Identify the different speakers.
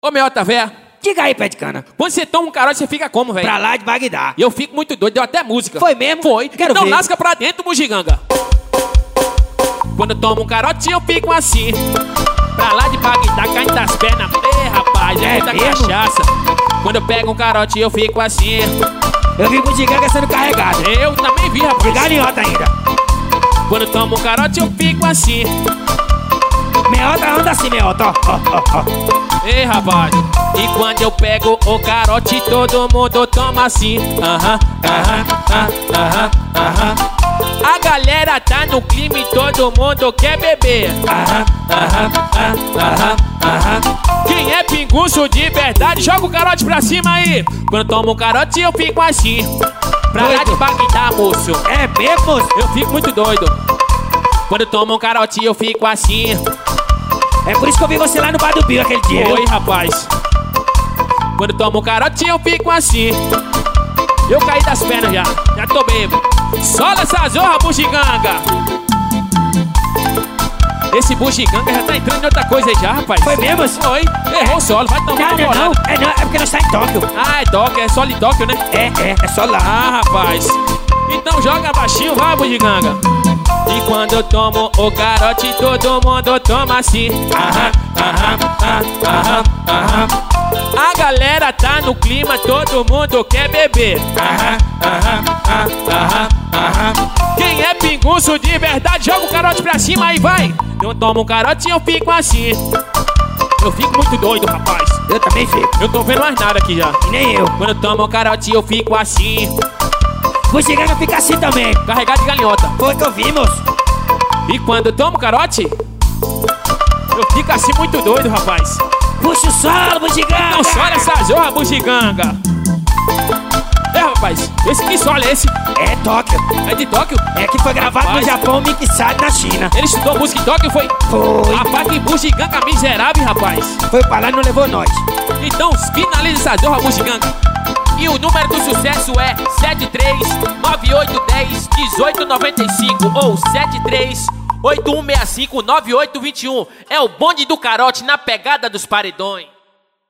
Speaker 1: Ô, Meota, véia,
Speaker 2: Diga aí, pé de cana.
Speaker 1: quando você toma um carote, você fica como, velho?
Speaker 2: Pra lá de Bagdá.
Speaker 1: E eu fico muito doido, deu até música.
Speaker 2: Foi mesmo?
Speaker 1: Foi.
Speaker 2: Quero
Speaker 1: Então
Speaker 2: ver.
Speaker 1: lasca pra dentro, bugiganga. Quando eu tomo um carotinho, eu fico assim. Pra lá de Bagdá, caindo das pernas. Ei, rapaz, é muita
Speaker 2: mesmo?
Speaker 1: cachaça. Quando eu pego um carote, eu fico assim.
Speaker 2: Eu vi o giganga sendo carregado.
Speaker 1: Eu também vi,
Speaker 2: De
Speaker 1: rapaz.
Speaker 2: galinhota ainda.
Speaker 1: Quando eu tomo um carote, eu fico assim.
Speaker 2: Meota anda assim, meota. Ó, ó, ó.
Speaker 1: Ei, rapaz. E quando eu pego o carote, todo mundo toma assim. Aham, aham, aham, aham. A galera tá no clima e todo mundo quer beber.
Speaker 2: Aham, aham, aham, aham.
Speaker 1: Quem é pinguço de verdade, joga o carote pra cima aí. Quando eu tomo um carote, eu fico assim. Pra lá de
Speaker 2: Doido.
Speaker 1: Bagdá, moço.
Speaker 2: É mesmo?
Speaker 1: Eu fico muito doido. Quando eu tomo um carote, eu fico assim.
Speaker 2: É por isso que eu vi você lá no bar do Bill aquele dia.
Speaker 1: Oi, rapaz. Quando eu tomo um carote, eu fico assim. Eu caí das pernas já tô bêbado. Sola essa zorra, bugiganga. Esse bugiganga já tá entrando em outra coisa aí já, rapaz.
Speaker 2: Foi mesmo?
Speaker 1: Foi. Errou o solo, vai tomar
Speaker 2: Não,
Speaker 1: uma
Speaker 2: não, não.
Speaker 1: bolada.
Speaker 2: É porque nós tá em Tóquio.
Speaker 1: Ah, é Tóquio, é solo em Tóquio, né?
Speaker 2: É só lá.
Speaker 1: Ah, rapaz. Então joga baixinho, vai, bugiganga. E quando eu tomo o carote, todo mundo toma assim. Aham, aham, aham, aham. A galera tá no clima, todo mundo quer beber. Aham, aham, aham, aham. Quem é pinguço de verdade, joga o carote pra cima e vai. Eu tomo um carote e eu fico assim. Eu fico muito doido, rapaz.
Speaker 2: Eu também fico.
Speaker 1: Eu tô vendo mais nada aqui já.
Speaker 2: E nem eu.
Speaker 1: Quando eu tomo um carote, eu fico assim.
Speaker 2: O giganga fica assim também.
Speaker 1: Carregado de galinhota.
Speaker 2: Foi que eu vi, moço.
Speaker 1: E quando eu tomo carote, eu fico assim muito doido, rapaz.
Speaker 2: Puxa o solo, giganga.
Speaker 1: Não sola essa zorra, bugiganga. É, rapaz, que solo é esse?
Speaker 2: É Tóquio.
Speaker 1: É de Tóquio?
Speaker 2: É que foi gravado
Speaker 1: Rapaz.
Speaker 2: no Japão, mixado na China.
Speaker 1: Ele estudou música em Tóquio, foi?
Speaker 2: Foi.
Speaker 1: Rapaz, que bugiganga miserável, rapaz.
Speaker 2: Foi pra lá e não levou nós.
Speaker 1: Então, finaliza essa zorra, bugiganga. E o número do sucesso é 7398101895 ou 7381659821. É o bonde do carote na pegada dos paredões.